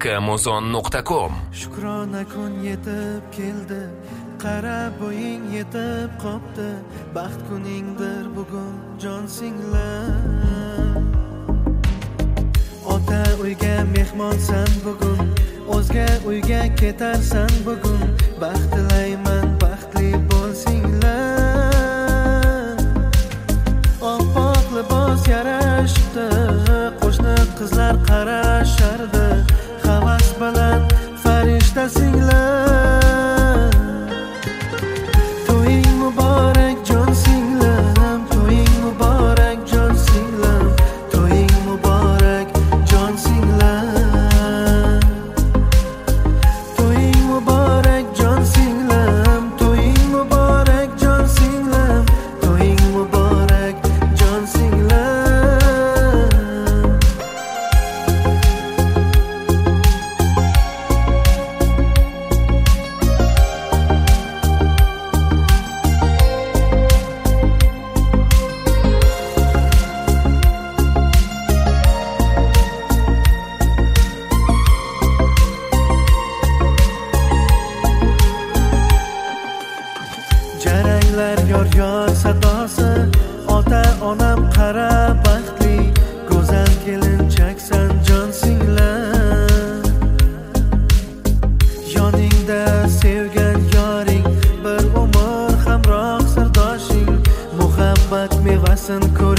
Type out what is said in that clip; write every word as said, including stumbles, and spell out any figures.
Kamozon nuqta com. Shukrona kun yetib keldi, qara bo'ying yetib qopti, baxt kuningdir bugun jon singlim. Ota uyga mehmonsan bugun, o'zga uyga ketarsan bugun, baxt tilayman baxtli bo'lsinglar. Oppoq libos yarashibdi, qo'shni qizlar qarashardi, havas bilan farishtasinglar. To'ying muborak jon singlim, to'ying muborak jon singlim, to'ying muborak jon singlim. To'ying muborak jon singlim, to'ying muborak jon singlim, to'ying muborak jon singlim. Jaranglar yor-yor sadosi, ota-onam qara baxtli, go'zal kelinchaksan jon singlim. Yoningda sevgan yoring, bir umr hamroh sirdoshing, muhabbat mevasin ko'r